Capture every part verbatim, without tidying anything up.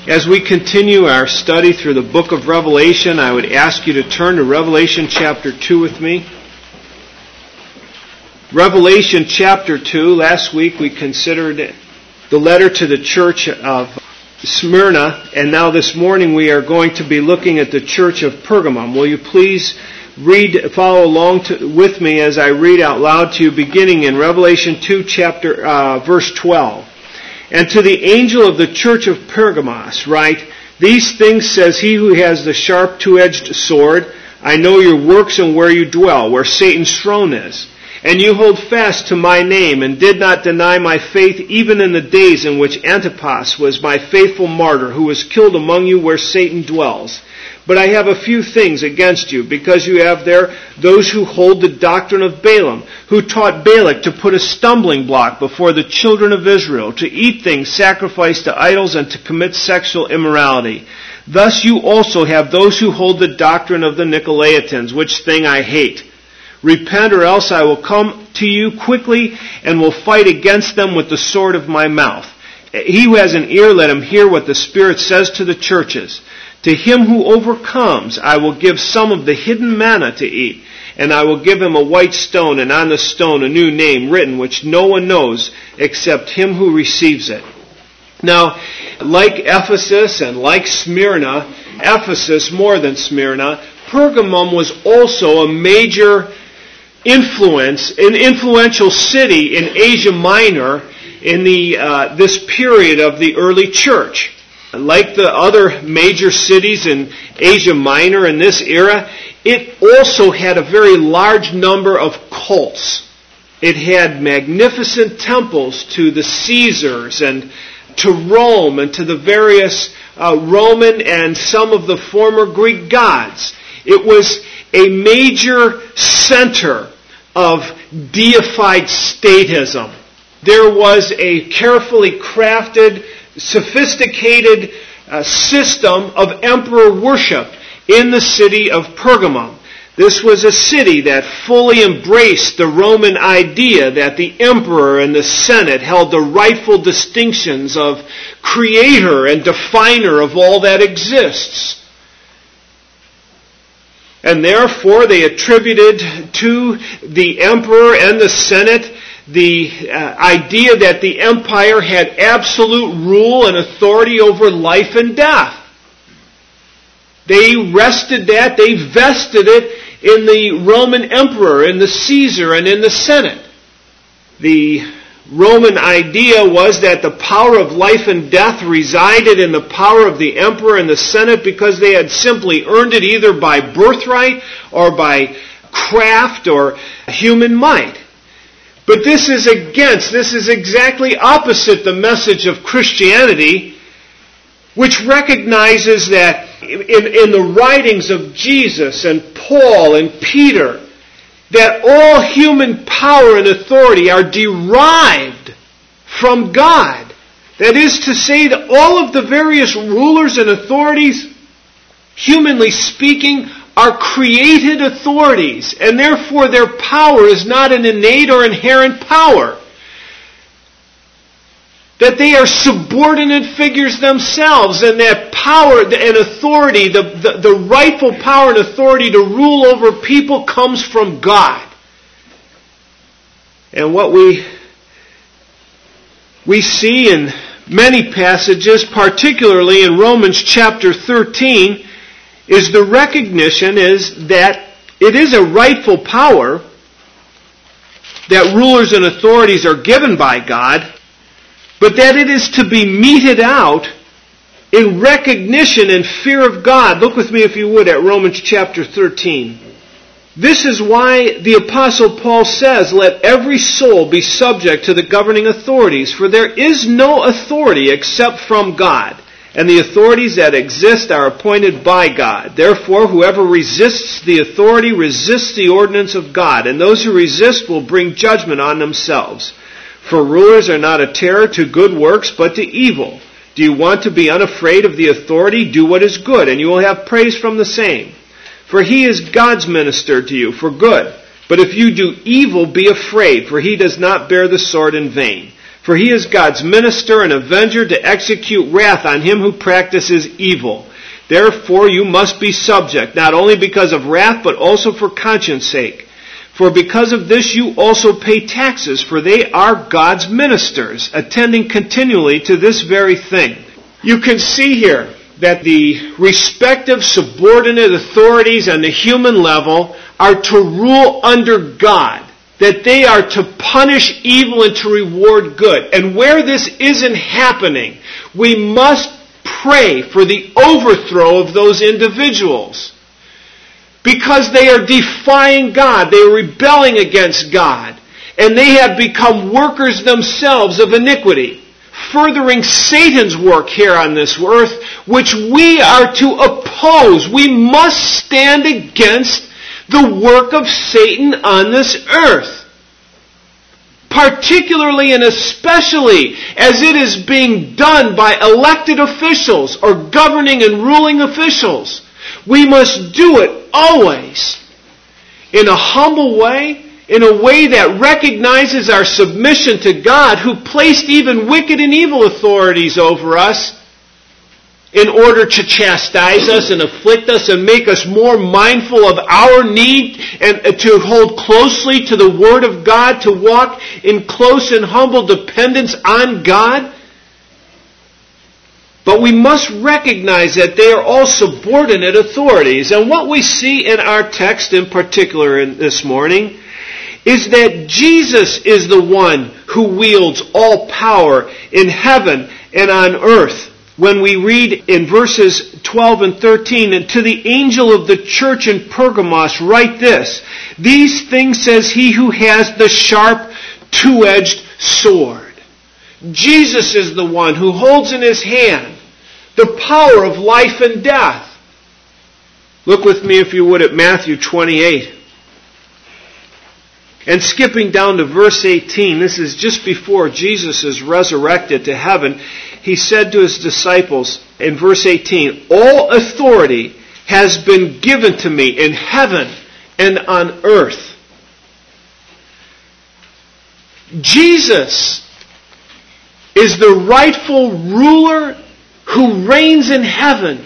As we continue our study through the book of Revelation, I would ask you to turn to Revelation chapter two with me. Revelation chapter two, last week we considered the letter to the church of Smyrna, and now this morning we are going to be looking at the church of Pergamum. Will you please read, follow along to, with me as I read out loud to you, beginning in Revelation two, chapter uh, verse twelve. And to the angel of the church of Pergamos write, "These things says he who has the sharp two-edged sword. I know your works and where you dwell, where Satan's throne is. And you hold fast to my name, and did not deny my faith, even in the days in which Antipas was my faithful martyr, who was killed among you where Satan dwells. But I have a few things against you, because you have there those who hold the doctrine of Balaam, who taught Balak to put a stumbling block before the children of Israel, to eat things sacrificed to idols, and to commit sexual immorality. Thus you also have those who hold the doctrine of the Nicolaitans, which thing I hate. Repent, or else I will come to you quickly, and will fight against them with the sword of my mouth. He who has an ear, let him hear what the Spirit says to the churches. To him who overcomes, I will give some of the hidden manna to eat, and I will give him a white stone, and on the stone a new name written, which no one knows except him who receives it." Now, like Ephesus and like Smyrna, Ephesus more than Smyrna, Pergamum was also a major influence, an influential city in Asia Minor in the uh, this period of the early church. Like the other major cities in Asia Minor in this era, it also had a very large number of cults. It had magnificent temples to the Caesars and to Rome and to the various uh, Roman and some of the former Greek gods. It was a major center of deified statism. There was a carefully crafted, sophisticated uh, system of emperor worship in the city of Pergamum. This was a city that fully embraced the Roman idea that the emperor and the senate held the rightful distinctions of creator and definer of all that exists. And therefore they attributed to the emperor and the senate the uh, idea that the empire had absolute rule and authority over life and death. They rested that, they vested it in the Roman emperor, in the Caesar, and in the senate. The Roman idea was that the power of life and death resided in the power of the emperor and the senate because they had simply earned it either by birthright or by craft or human might. But this is against, this is exactly opposite the message of Christianity, which recognizes that in, in the writings of Jesus and Paul and Peter, that all human power and authority are derived from God. That is to say that all of the various rulers and authorities, humanly speaking, are created authorities, and therefore their power is not an innate or inherent power. That they are subordinate figures themselves, and that power and authority, the, the, the rightful power and authority to rule over people comes from God. And what we, we see in many passages, particularly in Romans chapter thirteen, is the recognition is that it is a rightful power that rulers and authorities are given by God, but that it is to be meted out in recognition and fear of God. Look with me, if you would, at Romans chapter thirteen. This is why the Apostle Paul says, "Let every soul be subject to the governing authorities, for there is no authority except from God. And the authorities that exist are appointed by God. Therefore, whoever resists the authority resists the ordinance of God, and those who resist will bring judgment on themselves. For rulers are not a terror to good works, but to evil. Do you want to be unafraid of the authority? Do what is good, and you will have praise from the same. For he is God's minister to you for good. But if you do evil, be afraid, for he does not bear the sword in vain. For he is God's minister and avenger to execute wrath on him who practices evil. Therefore you must be subject, not only because of wrath, but also for conscience sake. For because of this you also pay taxes, for they are God's ministers, attending continually to this very thing. You can see here that the respective subordinate authorities on the human level are to rule under God, that they are to punish evil and to reward good. And where this isn't happening, we must pray for the overthrow of those individuals. Because they are defying God, they are rebelling against God, and they have become workers themselves of iniquity, furthering Satan's work here on this earth, which we are to oppose. We must stand against the work of Satan on this earth. Particularly and especially as it is being done by elected officials or governing and ruling officials. We must do it always in a humble way, in a way that recognizes our submission to God, who placed even wicked and evil authorities over us in order to chastise us and afflict us and make us more mindful of our need and to hold closely to the Word of God, to walk in close and humble dependence on God. But we must recognize that they are all subordinate authorities. And what we see in our text in particular in this morning is that Jesus is the one who wields all power in heaven and on earth. When we read in verses twelve and thirteen, and to the angel of the church in Pergamos write this, these things says he who has the sharp two-edged sword. Jesus is the one who holds in his hand the power of life and death. Look with me, if you would, at Matthew twenty-eight. And skipping down to verse eighteen, this is just before Jesus is resurrected to heaven. He said to his disciples in verse eighteen, all authority has been given to me in heaven and on earth. Jesus is the rightful ruler who reigns in heaven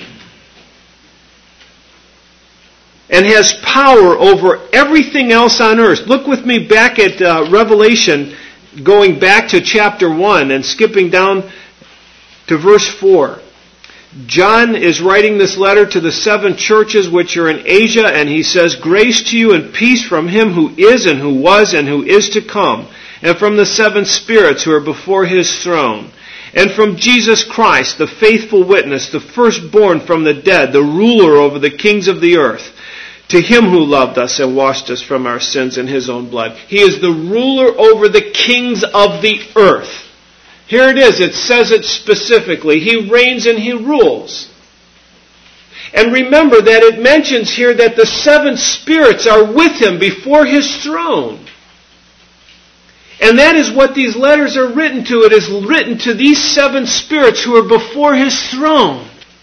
and has power over everything else on earth. Look with me back at uh, Revelation, going back to chapter one and skipping down to verse four. John is writing this letter to the seven churches which are in Asia, and he says, grace to you and peace from him who is and who was and who is to come, and from the seven spirits who are before his throne, and from Jesus Christ, the faithful witness, the firstborn from the dead, the ruler over the kings of the earth, to him who loved us and washed us from our sins in his own blood. He is the ruler over the kings of the earth. Here it is, it says it specifically. He reigns and he rules. And remember that it mentions here that the seven spirits are with him before his throne. And that is what these letters are written to. It is written to these seven spirits who are before his throne.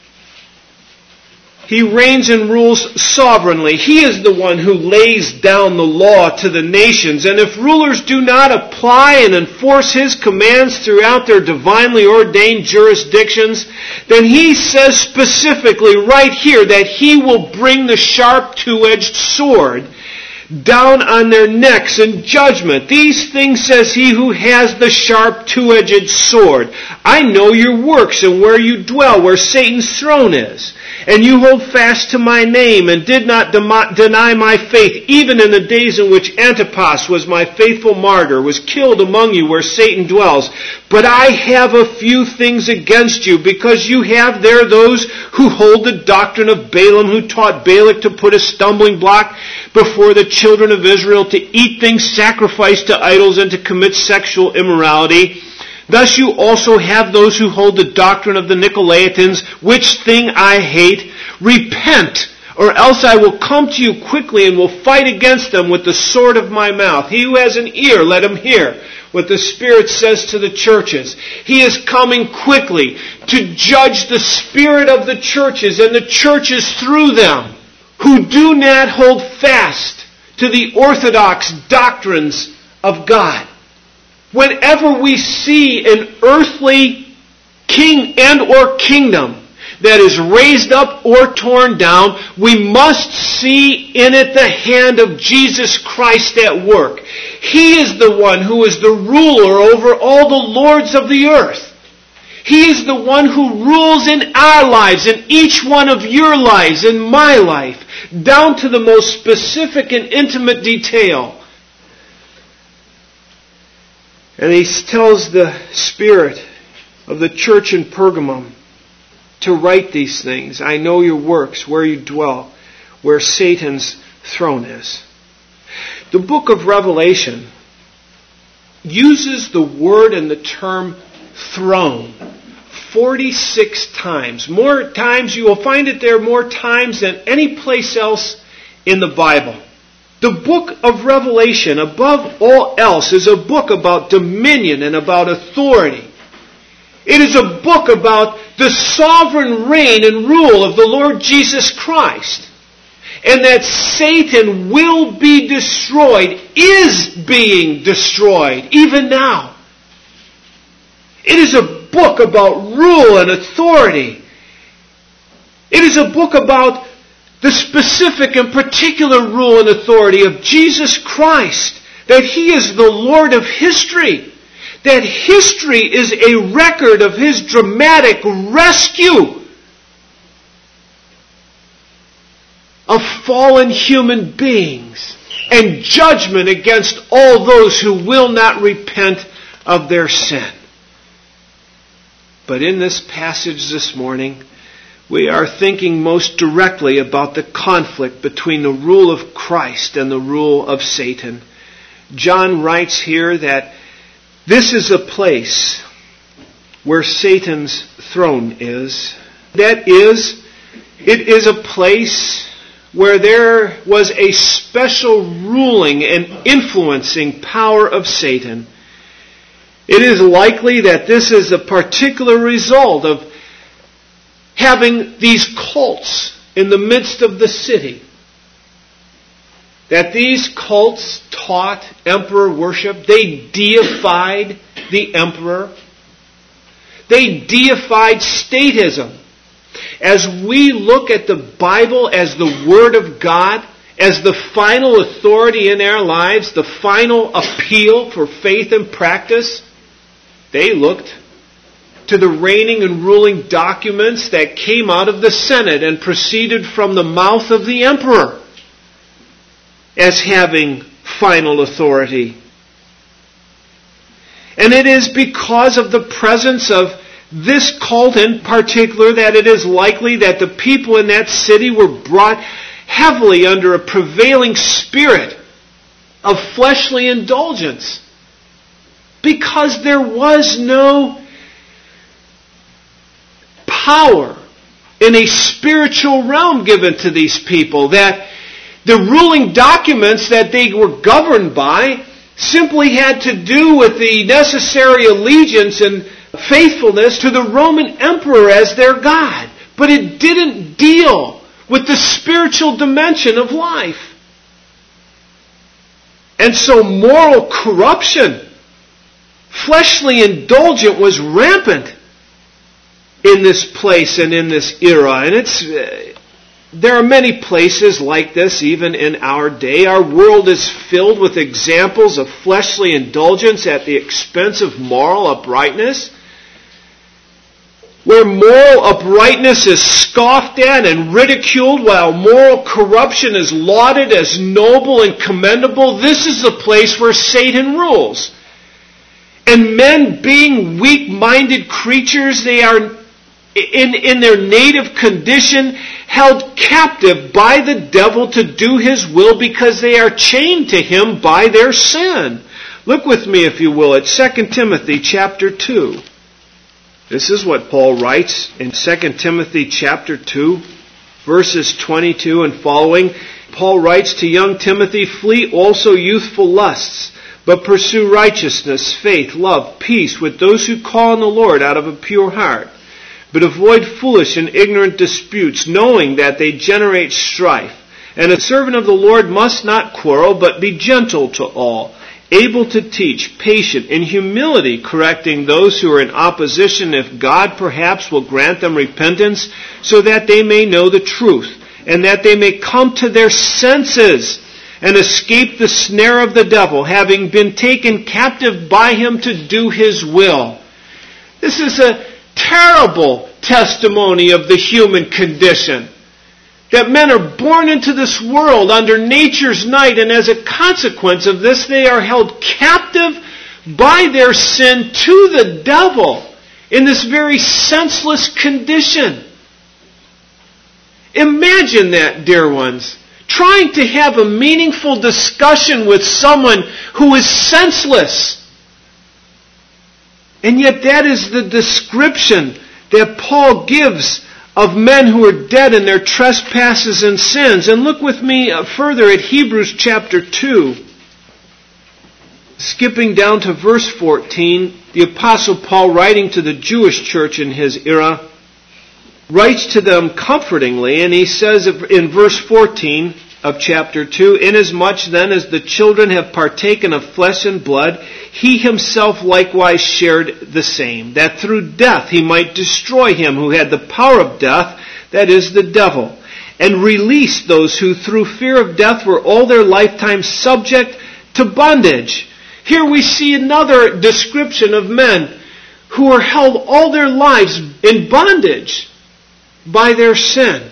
He reigns and rules sovereignly. He is the one who lays down the law to the nations. And if rulers do not apply and enforce his commands throughout their divinely ordained jurisdictions, then he says specifically right here that he will bring the sharp two-edged sword down on their necks in judgment. These things says he who has the sharp two-edged sword. I know your works and where you dwell, where Satan's throne is. And you hold fast to my name and did not dem- deny my faith, even in the days in which Antipas was my faithful martyr, was killed among you where Satan dwells. But I have a few things against you, because you have there those who hold the doctrine of Balaam, who taught Balak to put a stumbling block before the children of Israel, to eat things sacrificed to idols and to commit sexual immorality. Thus you also have those who hold the doctrine of the Nicolaitans, which thing I hate. Repent, or else I will come to you quickly and will fight against them with the sword of my mouth. He who has an ear, let him hear what the Spirit says to the churches. He is coming quickly to judge the spirit of the churches and the churches through them, who do not hold fast to the orthodox doctrines of God. Whenever we see an earthly king and or kingdom that is raised up or torn down, we must see in it the hand of Jesus Christ at work. He is the one who is the ruler over all the lords of the earth. He is the one who rules in our lives, in each one of your lives, in my life, down to the most specific and intimate detail. And he tells the Spirit of the church in Pergamum to write these things. I know your works, where you dwell, where Satan's throne is. The book of Revelation uses the word and the term throne forty-six times. More times, you will find it there more times than any place else in the Bible. The book of Revelation, above all else, is a book about dominion and about authority. It is a book about the sovereign reign and rule of the Lord Jesus Christ. And that Satan will be destroyed, is being destroyed, even now. It is a book about rule and authority. It is a book about the specific and particular rule and authority of Jesus Christ, that He is the Lord of history, that history is a record of His dramatic rescue of fallen human beings and judgment against all those who will not repent of their sin. But in this passage this morning, we are thinking most directly about the conflict between the rule of Christ and the rule of Satan. John writes here that this is a place where Satan's throne is. That is, it is a place where there was a special ruling and influencing power of Satan. It is likely that this is a particular result of having these cults in the midst of the city. That these cults taught emperor worship. They deified the emperor. They deified statism. As we look at the Bible as the Word of God, as the final authority in our lives, the final appeal for faith and practice, they looked to the reigning and ruling documents that came out of the Senate and proceeded from the mouth of the emperor as having final authority. And it is because of the presence of this cult in particular that it is likely that the people in that city were brought heavily under a prevailing spirit of fleshly indulgence. Because there was no power in a spiritual realm given to these people. That the ruling documents that they were governed by simply had to do with the necessary allegiance and faithfulness to the Roman emperor as their God. But it didn't deal with the spiritual dimension of life. And so moral corruption, fleshly indulgence, was rampant in this place and in this era. And it's uh, there are many places like this even in our day. Our world is filled with examples of fleshly indulgence at the expense of moral uprightness, where moral uprightness is scoffed at and ridiculed while moral corruption is lauded as noble and commendable. This is the place where Satan rules. And men, being weak-minded creatures, they are in, in their native condition held captive by the devil to do his will because they are chained to him by their sin. Look with me, if you will, at Second Timothy chapter two. This is what Paul writes in Second Timothy chapter two, verses twenty-two and following. Paul writes to young Timothy, "Flee also youthful lusts, but pursue righteousness, faith, love, peace with those who call on the Lord out of a pure heart. But avoid foolish and ignorant disputes, knowing that they generate strife. And a servant of the Lord must not quarrel, but be gentle to all, able to teach, patient, in humility, correcting those who are in opposition, if God perhaps will grant them repentance, so that they may know the truth, and that they may come to their senses and escape the snare of the devil, having been taken captive by him to do his will. This is a terrible testimony of the human condition. That men are born into this world under nature's night, and as a consequence of this, they are held captive by their sin to the devil in this very senseless condition. Imagine that, dear ones. Trying to have a meaningful discussion with someone who is senseless. And yet that is the description that Paul gives of men who are dead in their trespasses and sins. And look with me further at Hebrews chapter two. Skipping down to verse fourteen, the Apostle Paul, writing to the Jewish church in his era, writes to them comfortingly, and he says in verse fourteen of chapter two, "Inasmuch then as the children have partaken of flesh and blood, he himself likewise shared the same, that through death he might destroy him who had the power of death, that is, the devil, and release those who through fear of death were all their lifetime subject to bondage." Here we see another description of men who are held all their lives in bondage by their sin.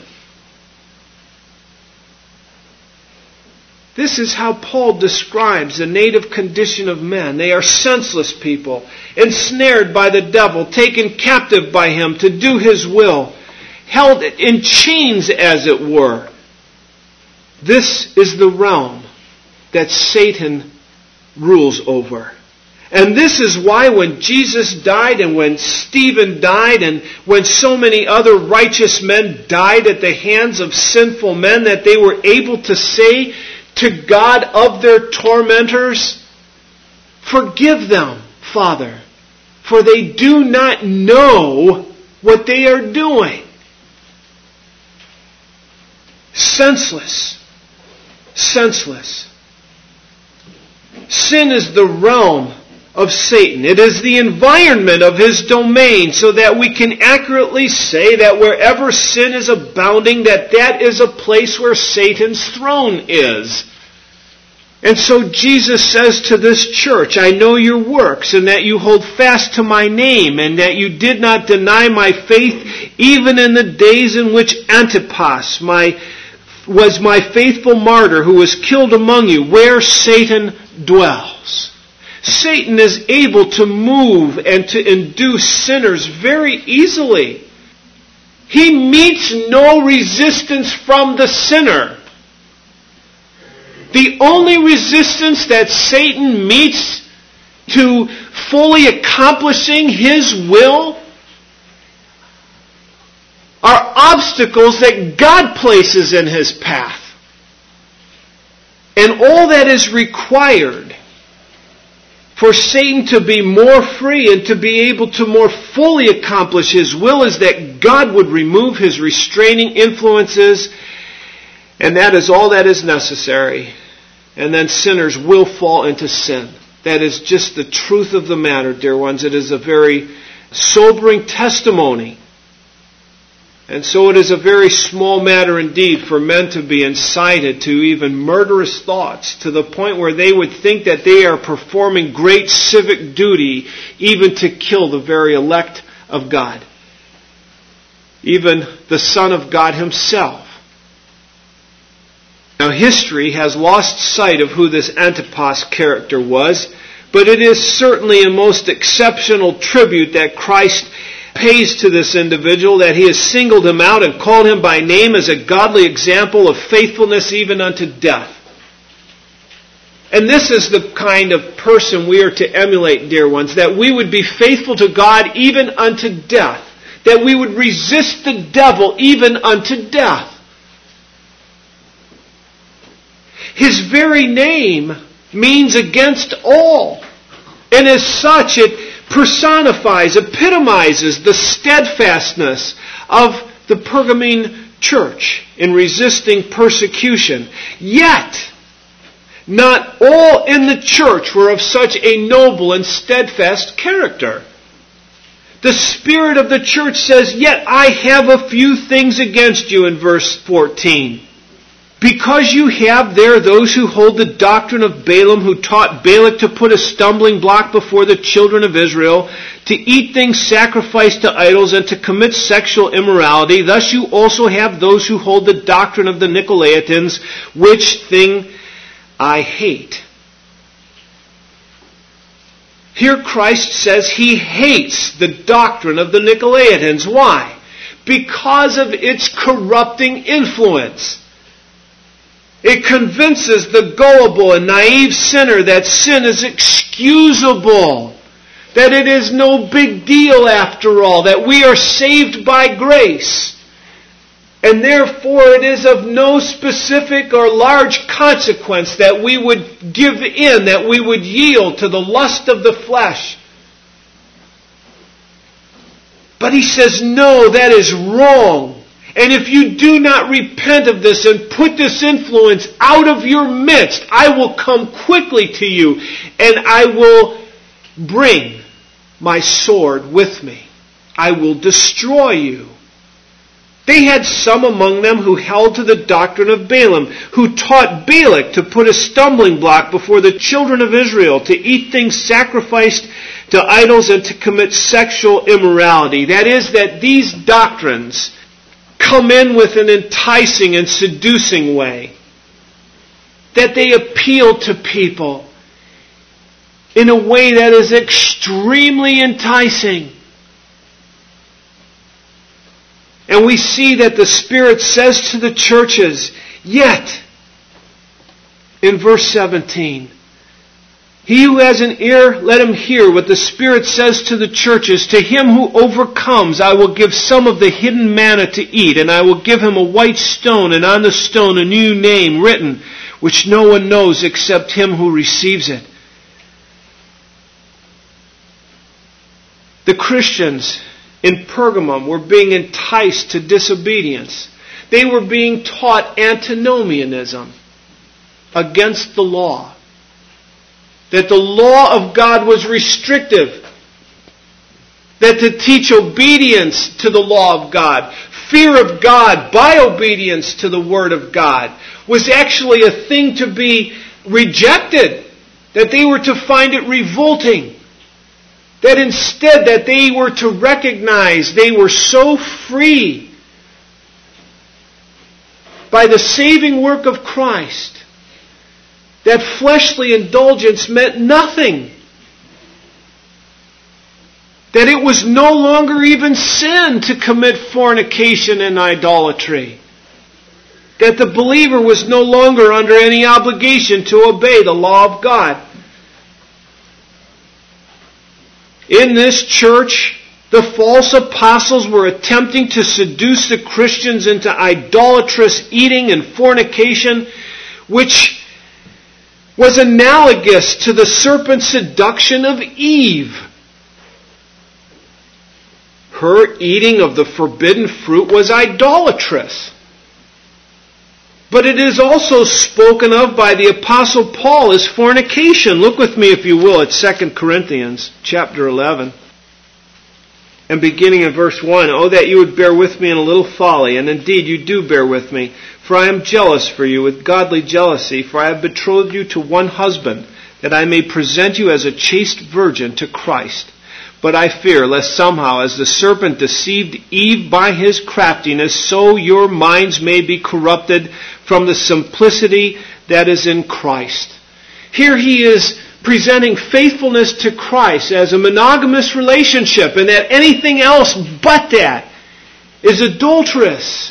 This is how Paul describes the native condition of men. They are senseless people, ensnared by the devil, taken captive by him to do his will, held in chains, as it were. This is the realm that Satan rules over. And this is why when Jesus died and when Stephen died and when so many other righteous men died at the hands of sinful men, that they were able to say to God of their tormentors, "Forgive them, Father, for they do not know what they are doing." Senseless. Senseless. Sin is the realm of Satan. It is the environment of his domain, so that we can accurately say that wherever sin is abounding, that that is a place where Satan's throne is. And so Jesus says to this church, "I know your works, and that you hold fast to my name, and that you did not deny my faith, even in the days in which Antipas my, was my faithful martyr, who was killed among you, where Satan dwells." Satan is able to move and to induce sinners very easily. He meets no resistance from the sinner. The only resistance that Satan meets to fully accomplishing his will are obstacles that God places in his path. And all that is required for Satan to be more free and to be able to more fully accomplish his will is that God would remove his restraining influences, and that is all that is necessary. And then sinners will fall into sin. That is just the truth of the matter, dear ones. It is a very sobering testimony. And so it is a very small matter indeed for men to be incited to even murderous thoughts, to the point where they would think that they are performing great civic duty, even to kill the very elect of God, even the Son of God himself. Now, history has lost sight of who this Antipas character was, but it is certainly a most exceptional tribute that Christ pays to this individual, that he has singled him out and called him by name as a godly example of faithfulness even unto death. And this is the kind of person we are to emulate, dear ones, that we would be faithful to God even unto death, that we would resist the devil even unto death. His very name means against all. And as such, it personifies, epitomizes the steadfastness of the Pergamene church in resisting persecution. Yet, not all in the church were of such a noble and steadfast character. The spirit of the church says, "Yet I have a few things against you," in verse fourteen. "Because you have there those who hold the doctrine of Balaam, who taught Balak to put a stumbling block before the children of Israel, to eat things sacrificed to idols, and to commit sexual immorality. Thus you also have those who hold the doctrine of the Nicolaitans, which thing I hate." Here Christ says He hates the doctrine of the Nicolaitans. Why? Because of its corrupting influence. It convinces the gullible and naive sinner that sin is excusable, that it is no big deal after all, that we are saved by grace, and therefore it is of no specific or large consequence that we would give in, that we would yield to the lust of the flesh. But He says, no, that is wrong. And if you do not repent of this and put this influence out of your midst, I will come quickly to you and I will bring my sword with me. I will destroy you. They had some among them who held to the doctrine of Balaam, who taught Balak to put a stumbling block before the children of Israel, to eat things sacrificed to idols and to commit sexual immorality. That is, that these doctrines come in with an enticing and seducing way. That they appeal to people in a way that is extremely enticing. And we see that the Spirit says to the churches, yet, in verse seventeen, "He who has an ear, let him hear what the Spirit says to the churches. To him who overcomes, I will give some of the hidden manna to eat, and I will give him a white stone, and on the stone a new name written, which no one knows except him who receives it." The Christians in Pergamum were being enticed to disobedience. They were being taught antinomianism against the law. That the law of God was restrictive. That to teach obedience to the law of God, fear of God by obedience to the Word of God, was actually a thing to be rejected. That they were to find it revolting. That instead that they were to recognize they were so free by the saving work of Christ that fleshly indulgence meant nothing. That it was no longer even sin to commit fornication and idolatry. That the believer was no longer under any obligation to obey the law of God. In this church, the false apostles were attempting to seduce the Christians into idolatrous eating and fornication, which was analogous to the serpent's seduction of Eve. Her eating of the forbidden fruit was idolatrous. But it is also spoken of by the Apostle Paul as fornication. Look with me, if you will, at Second Corinthians chapter eleven. And beginning in verse one, "Oh, that you would bear with me in a little folly, and indeed you do bear with me. For I am jealous for you with godly jealousy, for I have betrothed you to one husband, that I may present you as a chaste virgin to Christ. But I fear lest somehow, as the serpent deceived Eve by his craftiness, so your minds may be corrupted from the simplicity that is in Christ." Here he is presenting faithfulness to Christ as a monogamous relationship, and that anything else but that is adulterous.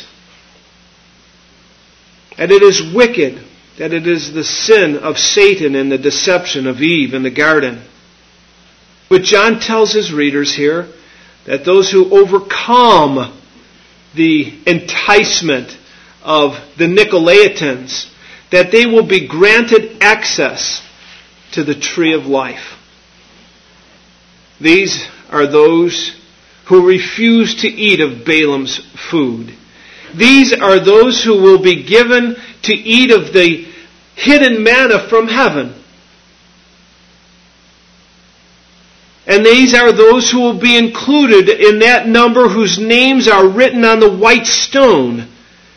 And it is wicked, that it is the sin of Satan and the deception of Eve in the garden. But John tells his readers here that those who overcome the enticement of the Nicolaitans, that they will be granted access to the tree of life. These are those who refuse to eat of Balaam's food. These are those who will be given to eat of the hidden manna from heaven. And these are those who will be included in that number whose names are written on the white stone.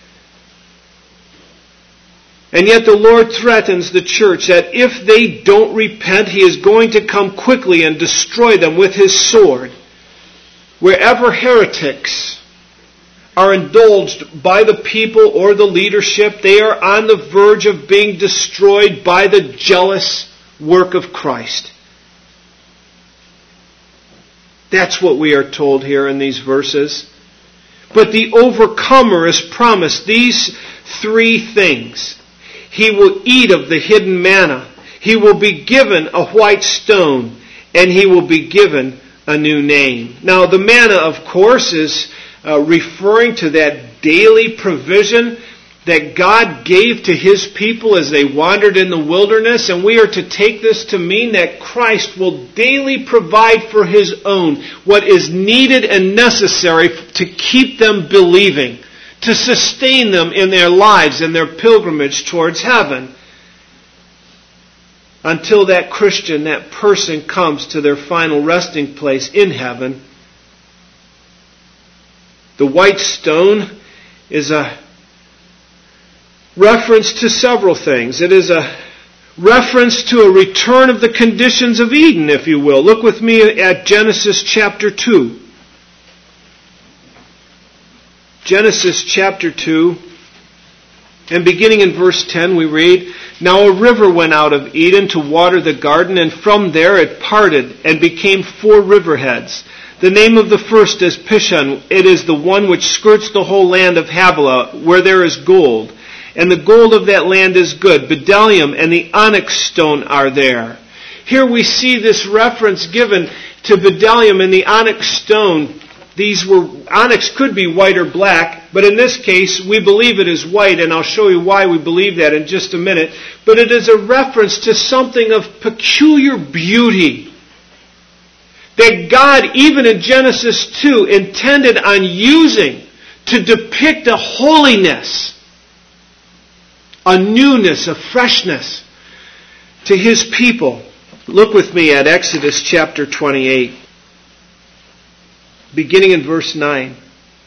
And yet the Lord threatens the church that if they don't repent, He is going to come quickly and destroy them with His sword. Wherever heretics are indulged by the people or the leadership, they are on the verge of being destroyed by the jealous work of Christ. That's what we are told here in these verses. But the overcomer is promised these three things. He will eat of the hidden manna. He will be given a white stone. And he will be given a new name. Now the manna, of course, is uh, referring to that daily provision that God gave to His people as they wandered in the wilderness. And we are to take this to mean that Christ will daily provide for His own what is needed and necessary to keep them believing, to sustain them in their lives and their pilgrimage towards heaven, until that Christian, that person, comes to their final resting place in heaven. The white stone is a reference to several things. It is a reference to a return of the conditions of Eden, if you will. Look with me at Genesis chapter two. Genesis chapter two, and beginning in verse ten we read, "Now a river went out of Eden to water the garden, and from there it parted and became four riverheads. The name of the first is Pishon. It is the one which skirts the whole land of Havilah, where there is gold. And the gold of that land is good. Bdellium and the onyx stone are there." Here we see this reference given to bdellium and the onyx stone. These were, onyx could be white or black, but in this case we believe it is white, and I'll show you why we believe that in just a minute. But it is a reference to something of peculiar beauty that God, even in Genesis two, intended on using to depict a holiness, a newness, a freshness to His people. Look with me at Exodus chapter twenty-eight, beginning in verse nine.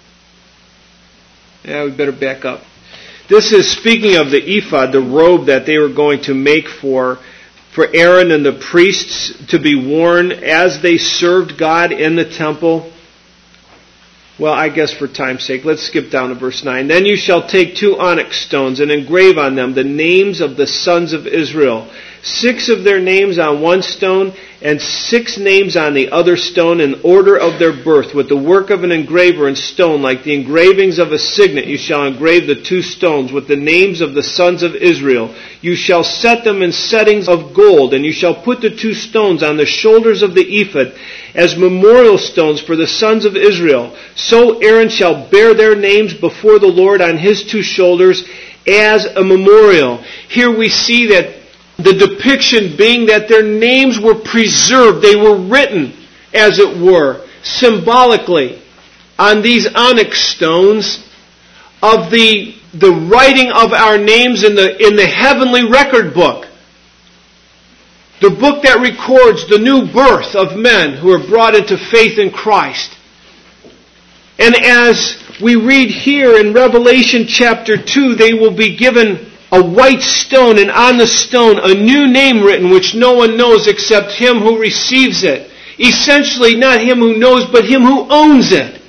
Yeah, we better back up. This is speaking of the ephod, the robe that they were going to make for, for Aaron and the priests to be worn as they served God in the temple. Well, I guess for time's sake, let's skip down to verse nine. "Then you shall take two onyx stones and engrave on them the names of the sons of Israel. Six of their names on one stone and six names on the other stone in order of their birth. With the work of an engraver in stone, like the engravings of a signet, you shall engrave the two stones with the names of the sons of Israel. You shall set them in settings of gold, and you shall put the two stones on the shoulders of the ephod as memorial stones for the sons of Israel. So Aaron shall bear their names before the Lord on his two shoulders as a memorial." Here we see that the depiction being that their names were preserved. They were written, as it were, symbolically on these onyx stones of the, the writing of our names in the, in the heavenly record book. The book that records the new birth of men who are brought into faith in Christ. And as we read here in Revelation chapter two, they will be given a white stone, and on the stone a new name written, which no one knows except him who receives it. Essentially, not him who knows, but him who owns it.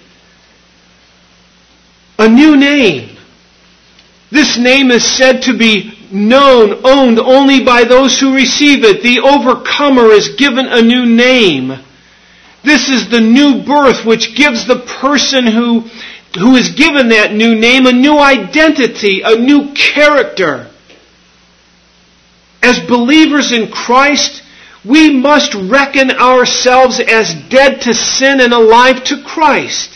A new name. This name is said to be known, owned only by those who receive it. The overcomer is given a new name. This is the new birth which gives the person who who is given that new name a new identity, a new character. As believers in Christ, we must reckon ourselves as dead to sin and alive to Christ.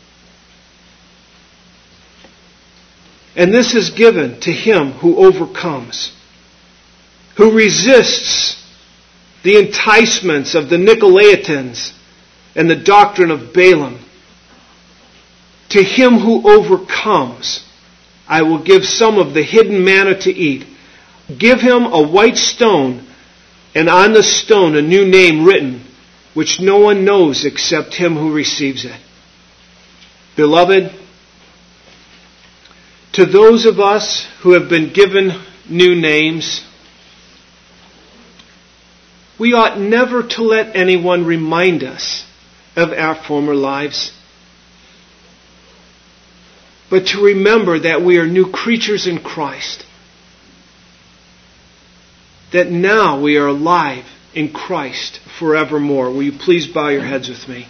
And this is given to him who overcomes, who resists the enticements of the Nicolaitans and the doctrine of Balaam. To him who overcomes, I will give some of the hidden manna to eat. Give him a white stone, and on the stone a new name written, which no one knows except him who receives it. Beloved, to those of us who have been given new names, we ought never to let anyone remind us of our former lives, but to remember that we are new creatures in Christ, that now we are alive in Christ forevermore. Will you please bow your heads with me?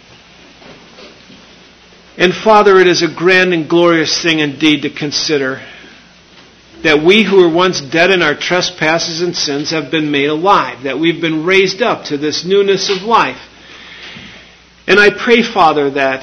And Father, it is a grand and glorious thing indeed to consider that we who were once dead in our trespasses and sins have been made alive, that we've been raised up to this newness of life. And I pray, Father, that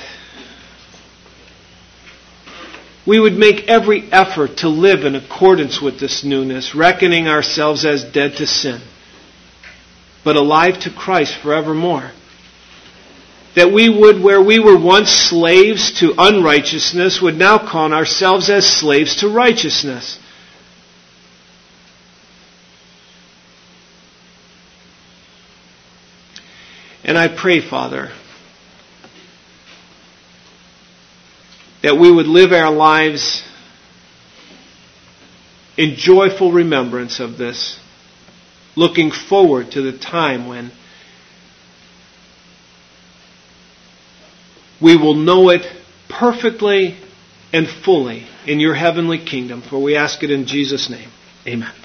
we would make every effort to live in accordance with this newness, reckoning ourselves as dead to sin, but alive to Christ forevermore. That we would, where we were once slaves to unrighteousness, would now call ourselves as slaves to righteousness. And I pray, Father, that we would live our lives in joyful remembrance of this, looking forward to the time when we will know it perfectly and fully in your heavenly kingdom. For we ask it in Jesus' name. Amen.